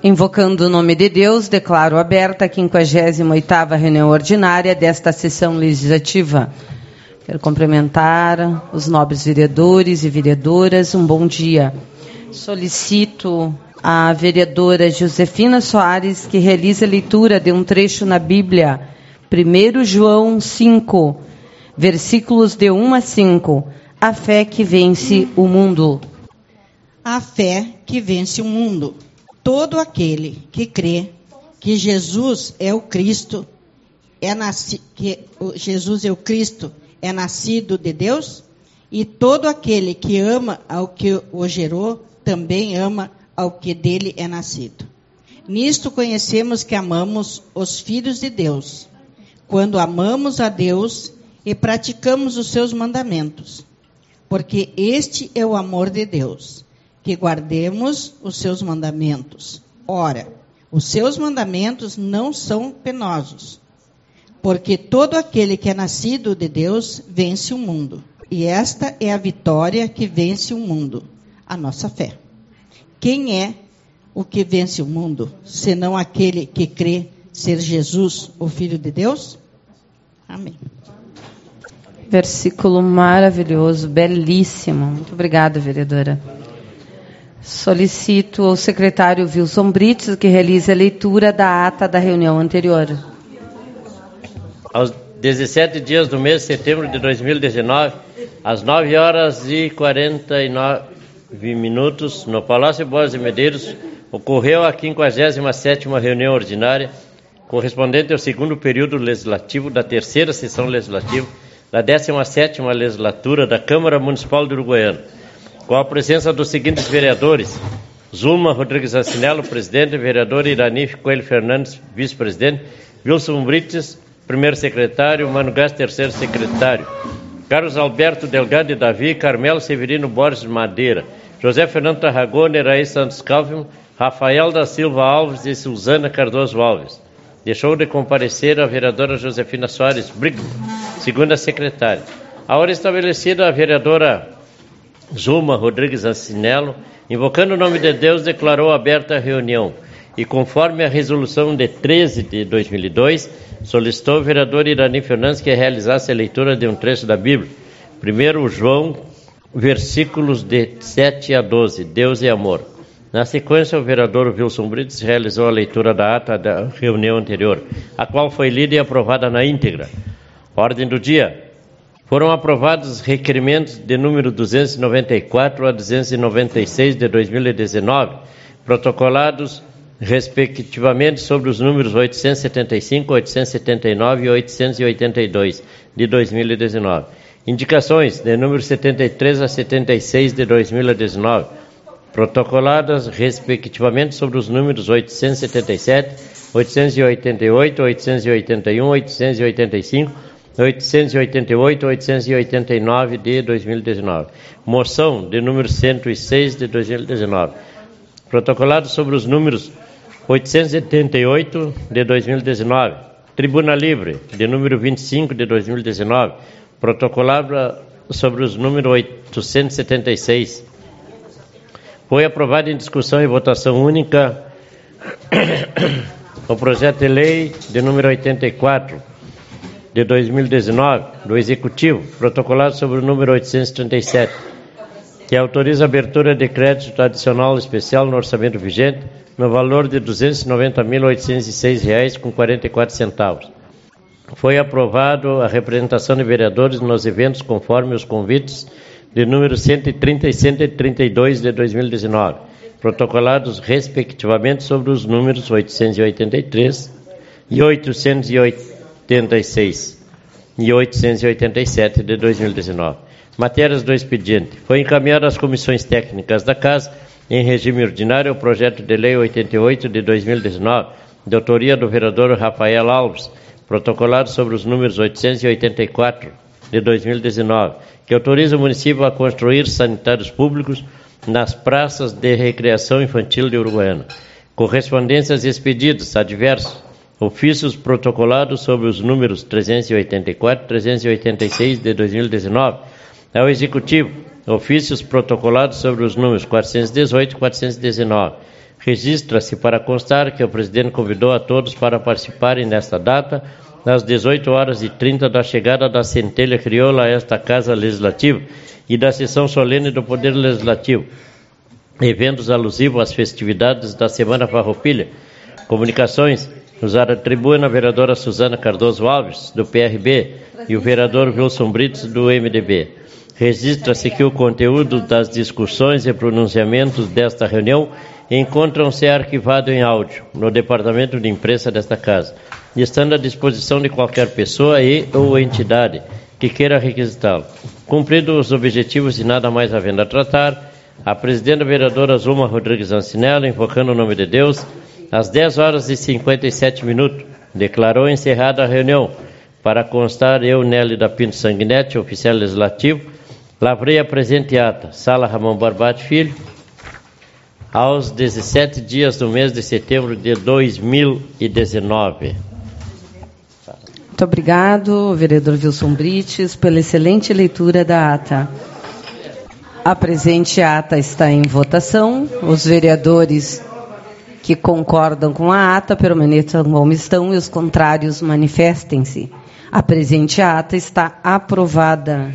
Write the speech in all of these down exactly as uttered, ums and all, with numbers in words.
Invocando o nome de Deus, declaro aberta a quinquagésima oitava reunião ordinária desta sessão legislativa. Quero cumprimentar os nobres vereadores e vereadoras. Um bom dia. Solicito a vereadora Josefina Soares que realize a leitura de um trecho na Bíblia, primeiro João cinco, versículos de um a cinco. A fé que vence o mundo. A fé que vence o mundo. Todo aquele que crê que Jesus é o Cristo, é nasci, que Jesus é o Cristo, é nascido de Deus, e todo aquele que ama ao que o gerou, também ama ao que dele é nascido. Nisto conhecemos que amamos os filhos de Deus, quando amamos a Deus e praticamos os seus mandamentos, porque este é o amor de Deus, que guardemos os seus mandamentos. Ora, os seus mandamentos não são penosos, porque todo aquele que é nascido de Deus vence o mundo. E esta é a vitória que vence o mundo, a nossa fé. Quem é o que vence o mundo, senão aquele que crê ser Jesus, o Filho de Deus? Amém. Versículo maravilhoso, belíssimo. Muito obrigada, vereadora. Solicito ao secretário Wilson Brites que realize a leitura da ata da reunião anterior. Aos dezessete dias do mês de setembro de dois mil e dezenove, às nove horas e quarenta e nove minutos, no Palácio Borges de Medeiros, ocorreu a quinquagésima sétima reunião ordinária, correspondente ao segundo período legislativo da terceira sessão legislativa da décima sétima legislatura da Câmara Municipal de Uruguaiana, com a presença dos seguintes vereadores: Zulma Rodrigues Ancinello, presidente; vereador Irani Coelho Fernandes, vice-presidente; Wilson Brites, primeiro secretário; Mano Gás, terceiro secretário; Carlos Alberto Delgado de Davi, Carmelo Severino Borges Madeira, José Fernando Tarragona, Iraí Santos Calvin, Rafael da Silva Alves e Suzana Cardoso Alves. Deixou de comparecer a vereadora Josefina Soares Brigman, segunda secretária. A hora estabelecida, a vereadora Zulma Rodrigues Ancinello, invocando o nome de Deus, declarou aberta a reunião e, conforme a resolução de treze de dois mil e dois, solicitou o vereador Irani Fernandes que realizasse a leitura de um trecho da Bíblia, primeiro João, versículos de sete a doze, Deus é amor. Na sequência, o vereador Wilson Brites realizou a leitura da ata da reunião anterior, a qual foi lida e aprovada na íntegra. Ordem do dia. Foram aprovados requerimentos de número duzentos e noventa e quatro a duzentos e noventa e seis de dois mil e dezenove, protocolados respectivamente sobre os números oitocentos e setenta e cinco, oitocentos e setenta e nove e oitocentos e oitenta e dois de dois mil e dezenove. Indicações de número setenta e três a setenta e seis de dois mil e dezenove, protocoladas respectivamente sobre os números oitocentos e setenta e sete, oitocentos e oitenta e oito, oitocentos e oitenta e um, oitocentos e oitenta e cinco, oitocentos e oitenta e oito, oitocentos e oitenta e nove de dois mil e dezenove. Moção de número cento e seis de dois mil e dezenove. Protocolado sobre os números oitocentos e setenta e oito de dois mil e dezenove. Tribuna Livre de número vinte e cinco de dois mil e dezenove. Protocolado sobre os números oitocentos e setenta e seis. Foi aprovado em discussão e votação única o projeto de lei de número oitenta e quatro de dois mil e dezenove, do Executivo, protocolado sobre o número oitocentos e trinta e sete, que autoriza a abertura de crédito adicional especial no orçamento vigente, no valor de duzentos e noventa mil oitocentos e seis reais com quarenta e quatro centavos. Foi aprovado a representação de vereadores nos eventos conforme os convites de número cento e trinta e cento e trinta e dois de dois mil e dezenove, protocolados respectivamente sobre os números oitocentos e oitenta e três e oitocentos e oitenta e seis e oitocentos e oitenta e sete de dois mil e dezenove. Matérias do expediente. Foi encaminhado às comissões técnicas da Casa, em regime ordinário, o projeto de lei oitenta e oito de dois mil e dezenove, de autoria do vereador Rafael Alves, protocolado sobre os números oitocentos e oitenta e quatro de dois mil e dezenove, que autoriza o município a construir sanitários públicos nas praças de recreação infantil de Uruguaiana. Correspondências expedidas, adversos, ofícios protocolados sobre os números trezentos e oitenta e quatro e trezentos e oitenta e seis de dois mil e dezenove, ao Executivo, ofícios protocolados sobre os números quatrocentos e dezoito e quatrocentos e dezenove. Registra-se para constar que o presidente convidou a todos para participarem nesta data, às dezoito horas e trinta, da chegada da centelha crioula a esta Casa Legislativa e da sessão solene do Poder Legislativo. Eventos alusivos às festividades da Semana Farroupilha. Comunicações nos atribuem a vereadora Suzana Cardoso Alves, do P R B, e o vereador Wilson Brites, do M D B. Registra-se que o conteúdo das discussões e pronunciamentos desta reunião encontram-se arquivado em áudio no departamento de imprensa desta casa, estando à disposição de qualquer pessoa e ou entidade que queira requisitá-lo. Cumpridos os objetivos e nada mais havendo a tratar, a presidenta vereadora Zuma Rodrigues Ancinello, invocando o nome de Deus, às dez horas e cinquenta e sete minutos, declarou encerrada a reunião. Para constar, eu, Nélida Pinto Sanguinetti, oficial legislativo, lavrei a presente ata, Sala Ramon Barbate Filho, aos dezessete dias do mês de setembro de dois mil e dezenove. Muito obrigado, vereador Wilson Brites, pela excelente leitura da ata. A presente ata está em votação. Os vereadores que concordam com a ata permaneçam como estão e os contrários manifestem-se. A presente ata está aprovada.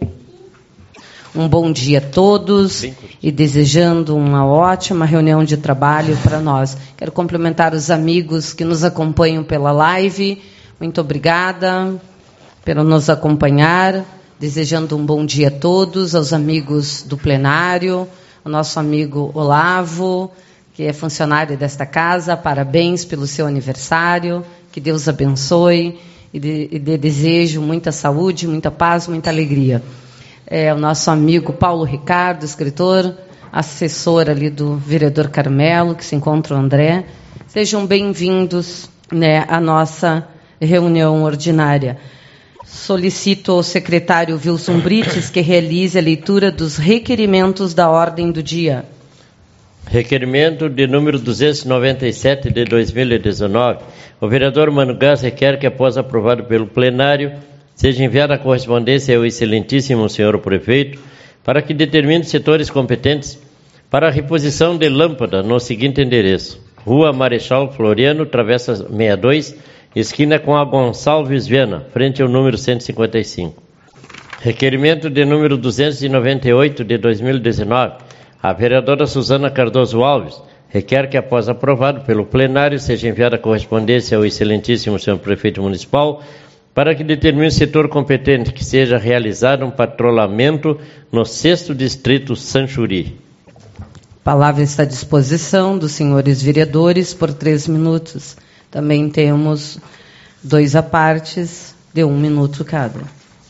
Um bom dia a todos e desejando uma ótima reunião de trabalho para nós. Quero cumprimentar os amigos que nos acompanham pela live. Muito obrigada por nos acompanhar. Desejando um bom dia a todos, aos amigos do plenário, ao nosso amigo Olavo, que é funcionário desta casa, parabéns pelo seu aniversário, que Deus abençoe e de, e de desejo muita saúde, muita paz, muita alegria. É, o nosso amigo Paulo Ricardo, escritor, assessor ali do vereador Carmelo, que se encontra o André. Sejam bem-vindos, né, à nossa reunião ordinária. Solicito ao secretário Wilson Brites que realize a leitura dos requerimentos da ordem do dia. Requerimento de número duzentos e noventa e sete de dois mil e dezenove. O vereador Mano Gás requer que, após aprovado pelo plenário, seja enviada a correspondência ao excelentíssimo senhor prefeito para que determine setores competentes para a reposição de lâmpada no seguinte endereço: Rua Marechal Floriano, Travessa sessenta e dois, esquina com a Gonçalves Viana, frente ao número cento e cinquenta e cinco. Requerimento de número duzentos e noventa e oito de dois mil e dezenove. A vereadora Suzana Cardoso Alves requer que, após aprovado pelo plenário, seja enviada a correspondência ao excelentíssimo senhor prefeito municipal para que determine o setor competente que seja realizado um patrulhamento no sexto distrito Sanchuri. A palavra está à disposição dos senhores vereadores por três minutos. Também temos dois apartes de um minuto cada.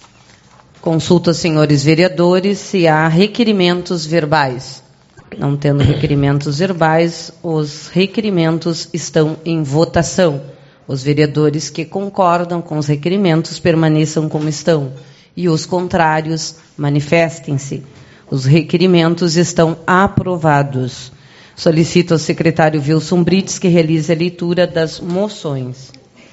Consulto aos senhores vereadores se há requerimentos verbais. Não tendo requerimentos verbais, os requerimentos estão em votação. Os vereadores que concordam com os requerimentos permaneçam como estão. E os contrários, manifestem-se. Os requerimentos estão aprovados. Solicito ao secretário Wilson Brites que realize a leitura das moções.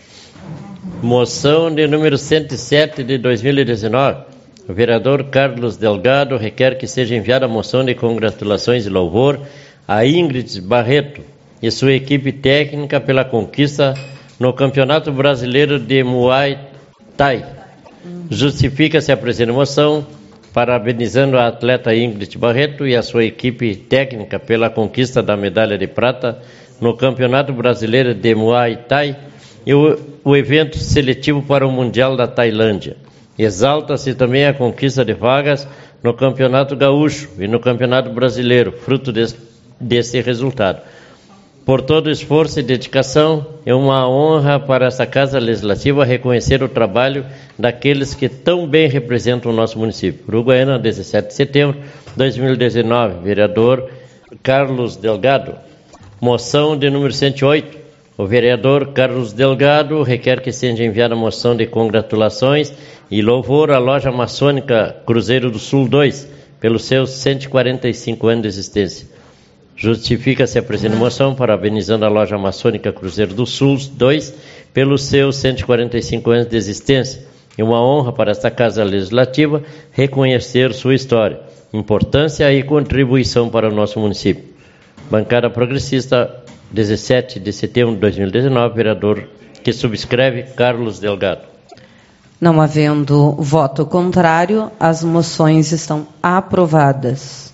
Moção de número cento e sete de dois mil e dezenove. O vereador Carlos Delgado requer que seja enviada a moção de congratulações e louvor a Ingrid Barreto e sua equipe técnica pela conquista no Campeonato Brasileiro de Muay Thai. Justifica-se a presente moção parabenizando a atleta Ingrid Barreto e a sua equipe técnica pela conquista da medalha de prata no Campeonato Brasileiro de Muay Thai e o, o evento seletivo para o Mundial da Tailândia. Exalta-se também a conquista de vagas no Campeonato Gaúcho e no Campeonato Brasileiro, fruto desse, desse resultado. Por todo o esforço e dedicação, é uma honra para esta Casa Legislativa reconhecer o trabalho daqueles que tão bem representam o nosso município. Uruguaiana, dezessete de setembro de dois mil e dezenove, vereador Carlos Delgado. Moção de número cento e oito. O vereador Carlos Delgado requer que seja enviada a moção de congratulações e louvor à loja maçônica Cruzeiro do Sul dois, pelos seus cento e quarenta e cinco anos de existência. Justifica-se a presente moção parabenizando a loja maçônica Cruzeiro do Sul dois pelos seus cento e quarenta e cinco anos de existência. É uma honra para esta Casa Legislativa reconhecer sua história, importância e contribuição para o nosso município. Bancada Progressista, dezessete de setembro de dois mil e dezenove, vereador que subscreve, Carlos Delgado. Não havendo voto contrário, as moções estão aprovadas.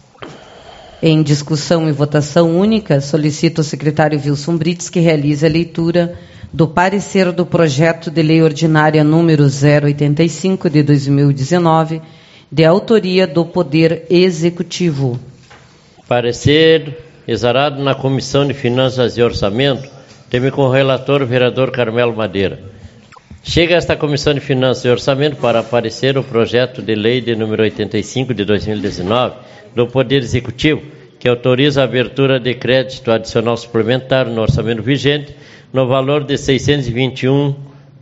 Em discussão e votação única, solicito ao secretário Wilson Brites que realize a leitura do parecer do projeto de lei ordinária número zero oitenta e cinco de dois mil e dezenove, de autoria do Poder Executivo. Parecer exarado na Comissão de Finanças e Orçamento, teve como relator o vereador Carmelo Madeira. Chega esta Comissão de Finanças e Orçamento para aparecer o projeto de lei de número oitenta e cinco de dois mil e dezenove do Poder Executivo, que autoriza a abertura de crédito adicional suplementar no orçamento vigente no valor de seiscentos e vinte e um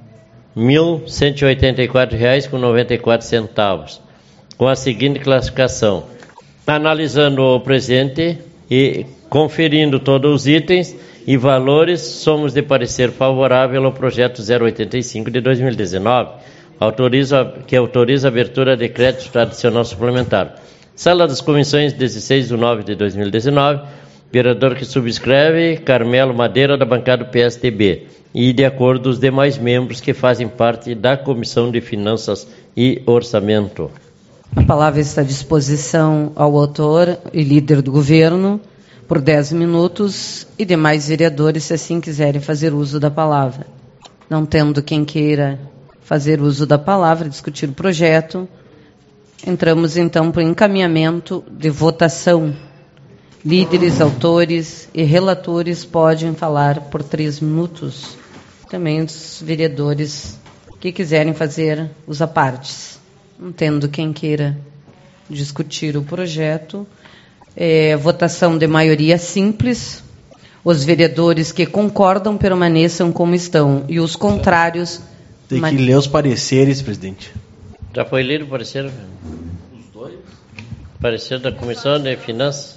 mil cento e oitenta e quatro reais com noventa e quatro centavos, com a seguinte classificação. Analisando o presente e conferindo todos os itens e valores, somos de parecer favorável ao projeto zero oitenta e cinco de dois mil e dezenove, autoriza, que autoriza a abertura de crédito adicional suplementar. Sala das Comissões, dezesseis de nove de dois mil e dezenove, vereador que subscreve, Carmelo Madeira, da bancada do P S D B, e de acordo com os demais membros que fazem parte da Comissão de Finanças e Orçamento. A palavra está à disposição ao autor e líder do governo por dez minutos e demais vereadores, se assim quiserem fazer uso da palavra. Não tendo quem queira fazer uso da palavra, discutir o projeto, entramos então para o encaminhamento de votação. Líderes, autores e relatores podem falar por três minutos. Também os vereadores que quiserem fazer os apartes. Não tendo quem queira discutir o projeto. É, votação de maioria simples. Os vereadores que concordam permaneçam como estão. E os contrários... Tem que ler os pareceres, presidente. Já foi lido o parecer? Os dois? Parecer da Comissão de Finanças.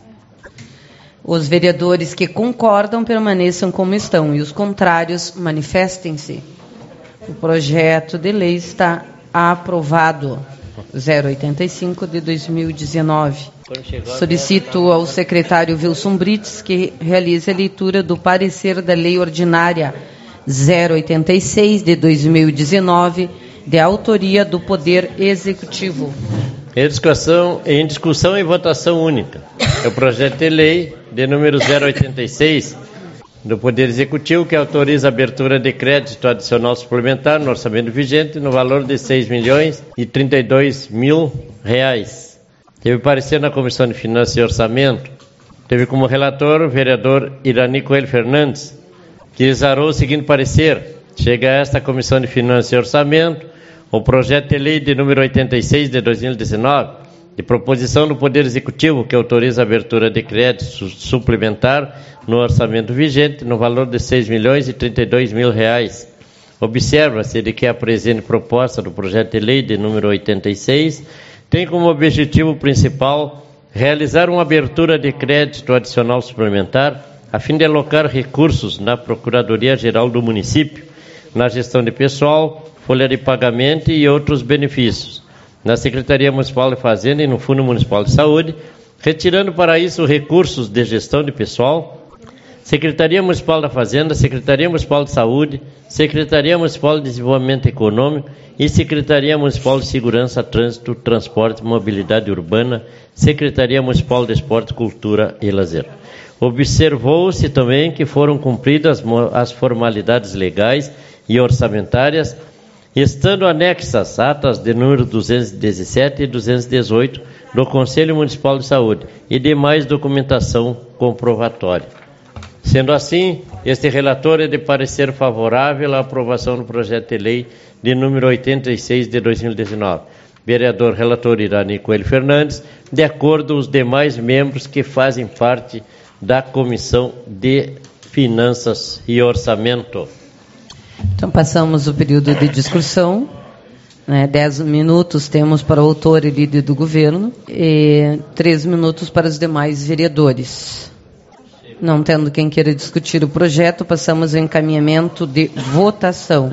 Os vereadores que concordam permaneçam como estão e os contrários manifestem-se. O projeto de lei está aprovado. zero oitenta e cinco de dois mil e dezenove. Solicito ao secretário Wilson Brites que realize a leitura do parecer da lei ordinária zero oitenta e seis de dois mil e dezenove, de autoria do Poder Executivo. Em discussão, em discussão e votação única. É o projeto de lei de número zero oitenta e seis do Poder Executivo, que autoriza a abertura de crédito adicional suplementar no orçamento vigente no valor de seis milhões e trinta e dois mil reais. Teve parecer na Comissão de Finanças e Orçamento. Teve como relator o vereador Irani Coelho Fernandes, que exarou o seguinte parecer. Chega a esta Comissão de Finanças e Orçamento o projeto de lei de número oitenta e seis de dois mil e dezenove, de proposição do Poder Executivo, que autoriza a abertura de crédito suplementar no orçamento vigente no valor de seis milhões e trinta e dois mil reais. Observa-se de que a presente proposta do projeto de lei de número oitenta e seis tem como objetivo principal realizar uma abertura de crédito adicional suplementar a fim de alocar recursos na Procuradoria-Geral do Município, na gestão de pessoal, folha de pagamento e outros benefícios, na Secretaria Municipal de Fazenda e no Fundo Municipal de Saúde, retirando para isso recursos de gestão de pessoal, Secretaria Municipal da Fazenda, Secretaria Municipal de Saúde, Secretaria Municipal de Desenvolvimento Econômico e Secretaria Municipal de Segurança, Trânsito, Transporte e Mobilidade Urbana, Secretaria Municipal de Esporte, Cultura e Lazer. Observou-se também que foram cumpridas as formalidades legais e orçamentárias, estando anexas atas de número duzentos e dezessete e duzentos e dezoito do Conselho Municipal de Saúde e demais documentação comprovatória. Sendo assim, este relator é de parecer favorável à aprovação do projeto de lei de número oitenta e seis de dois mil e dezenove. Vereador relator Irani Coelho Fernandes, de acordo com os demais membros que fazem parte da Comissão de Finanças e Orçamento. Então, passamos o período de discussão. Né, dez minutos temos para o autor e líder do governo e três minutos para os demais vereadores. Não tendo quem queira discutir o projeto, passamos ao encaminhamento de votação.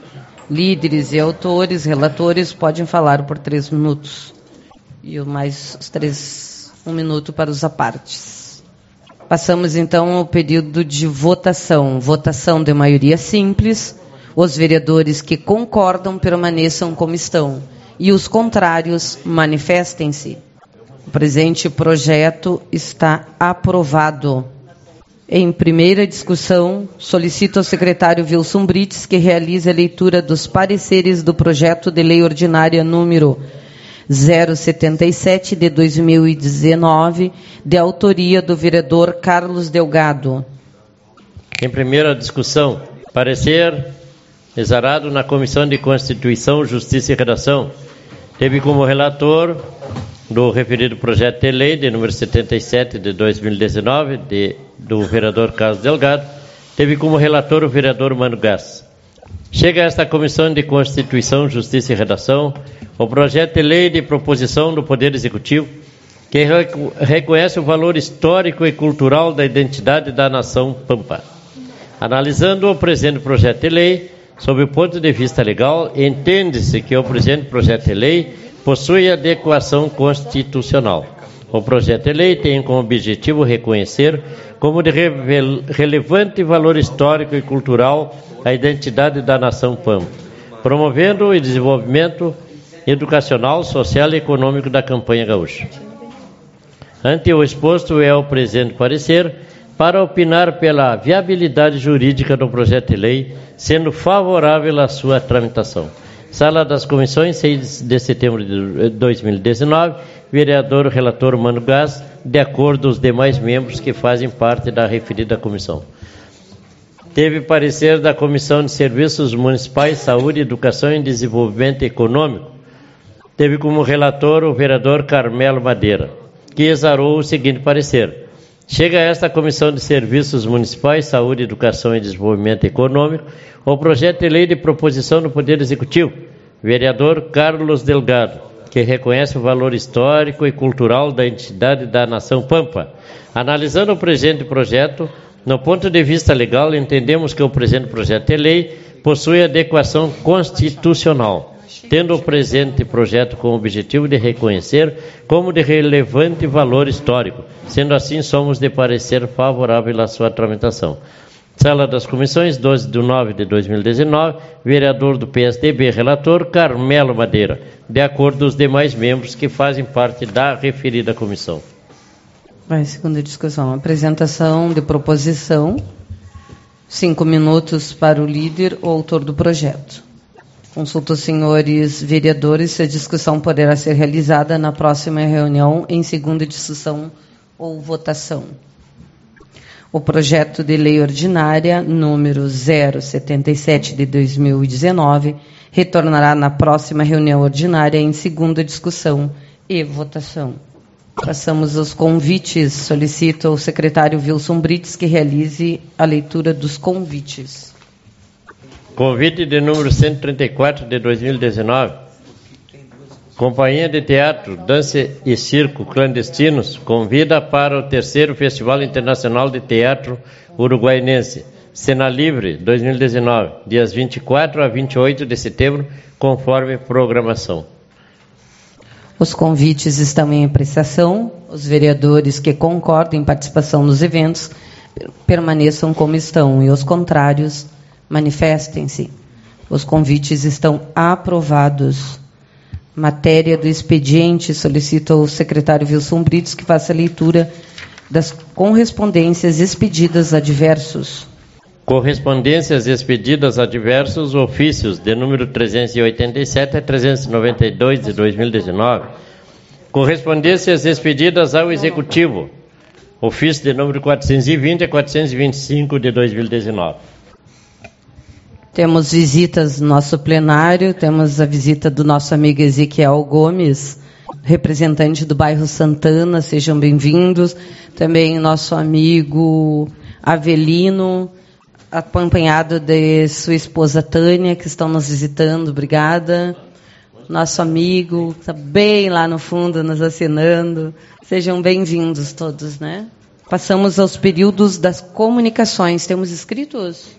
Líderes e autores, relatores, podem falar por três minutos. E mais os três, um minuto para os apartes. Passamos então ao período de votação. Votação de maioria simples. Os vereadores que concordam permaneçam como estão e os contrários manifestem-se. O presente projeto está aprovado. Em primeira discussão, solicito ao secretário Wilson Brites que realize a leitura dos pareceres do projeto de lei ordinária número zero setenta e sete de dois mil e dezenove, de autoria do vereador Carlos Delgado. Em primeira discussão, parecer exarado na Comissão de Constituição, Justiça e Redação. Teve como relator do referido projeto de lei de número setenta e sete de dois mil e dezenove, de, do vereador Carlos Delgado, teve como relator o vereador Mano Gás. Chega a esta Comissão de Constituição, Justiça e Redação o projeto de lei de proposição do Poder Executivo que reconhece o valor histórico e cultural da identidade da nação Pampa. Analisando o presente projeto de lei, sob o ponto de vista legal, entende-se que o presente projeto de lei possui adequação constitucional. O projeto de lei tem como objetivo reconhecer como de relevante valor histórico e cultural a identidade da nação Pampa, promovendo o desenvolvimento educacional, social e econômico da campanha gaúcha. Ante o exposto é o presente parecer para opinar pela viabilidade jurídica do projeto de lei, sendo favorável à sua tramitação. Sala das Comissões, seis de setembro de dois mil e dezenove, vereador relator Mano Gás, de acordo com os demais membros que fazem parte da referida comissão. Teve parecer da Comissão de Serviços Municipais, Saúde, Educação e Desenvolvimento Econômico. Teve como relator o vereador Carmelo Madeira, que exarou o seguinte parecer. Chega a esta Comissão de Serviços Municipais, Saúde, Educação e Desenvolvimento Econômico o projeto de lei de proposição do Poder Executivo, vereador Carlos Delgado, que reconhece o valor histórico e cultural da entidade da nação Pampa. Analisando o presente projeto, no ponto de vista legal, entendemos que o presente projeto de lei possui adequação constitucional, tendo o presente projeto com o objetivo de reconhecer como de relevante valor histórico. Sendo assim, somos de parecer favorável à sua tramitação. Sala das Comissões, doze de nove de dois mil e dezenove, vereador do P S D B, relator Carmelo Madeira, de acordo com os demais membros que fazem parte da referida comissão. Vai, segunda discussão. Apresentação de proposição. Cinco minutos para o líder ou autor do projeto. Consulto os senhores vereadores se a discussão poderá ser realizada na próxima reunião em segunda discussão ou votação. O projeto de lei ordinária número zero setenta e sete de dois mil e dezenove retornará na próxima reunião ordinária em segunda discussão e votação. Passamos aos convites. Solicito ao secretário Wilson Brites que realize a leitura dos convites. Convite de número cento e trinta e quatro de dois mil e dezenove. Companhia de Teatro, Dança e Circo Clandestinos convida para o terceiro Festival Internacional de Teatro Uruguaiense, Cena Livre dois mil e dezenove, dias vinte e quatro a vinte e oito de setembro, conforme programação. Os convites estão em apreciação. Os vereadores que concordam em participação nos eventos permaneçam como estão e os contrários manifestem-se. Os convites estão aprovados. Matéria do expediente, solicito ao secretário Wilson Brites que faça a leitura das correspondências expedidas a diversos. Correspondências expedidas a diversos ofícios de número trezentos e oitenta e sete a trezentos e noventa e dois de dois mil e dezenove. Correspondências expedidas ao Executivo. Ofício de número quatrocentos e vinte a quatrocentos e vinte e cinco de dois mil e dezenove. Temos visitas no nosso plenário, temos a visita do nosso amigo Ezequiel Gomes, representante do bairro Santana, sejam bem-vindos. Também nosso amigo Avelino, acompanhado de sua esposa Tânia, que estão nos visitando, obrigada. Nosso amigo, está bem lá no fundo, nos assinando. Sejam bem-vindos todos, né? Passamos aos períodos das comunicações. Temos inscritos?